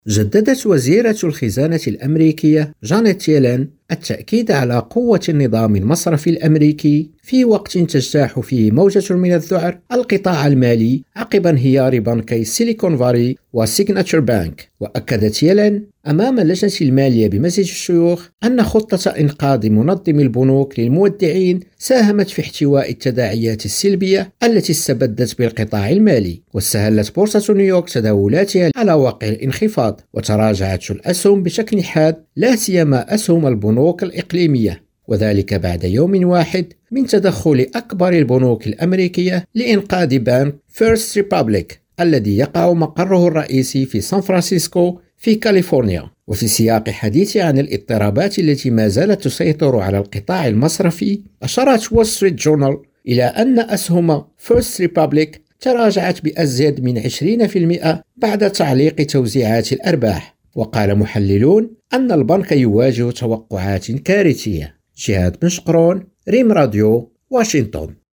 جددت وزيرة الخزانة الأمريكية جانيت يلين التأكيد على قوة النظام المصرفي الأمريكي في وقت تجتاح فيه موجة من الذعر القطاع المالي عقب انهيار بنكي سيليكون فالي وسيغناتشر بانك. وأكدت يلين أمام اللجنة المالية بمجلس الشيوخ أن خطة إنقاذ منظم البنوك للمودعين ساهمت في احتواء التداعيات السلبية التي استبدت بالقطاع المالي. واستهلت بورصة نيويورك تداولاتها على واقع الانخفاض، وتراجعت الأسهم بشكل حاد لا سيما أسهم البنوك الإقليمية، وذلك بعد يوم واحد من تدخل أكبر البنوك الأمريكية لإنقاذ بنك فيرست ريبابليك الذي يقع مقره الرئيسي في سان فرانسيسكو في كاليفورنيا. وفي سياق حديث عن الاضطرابات التي ما زالت تسيطر على القطاع المصرفي، أشارت وول ستريت جورنال إلى أن أسهم فيرست ريبابليك تراجعت بأزيد من 20% بعد تعليق توزيعات الأرباح. وقال محللون أن البنك يواجه توقعات كارثية. جهاد بن شقرون، ريم راديو، واشنطن.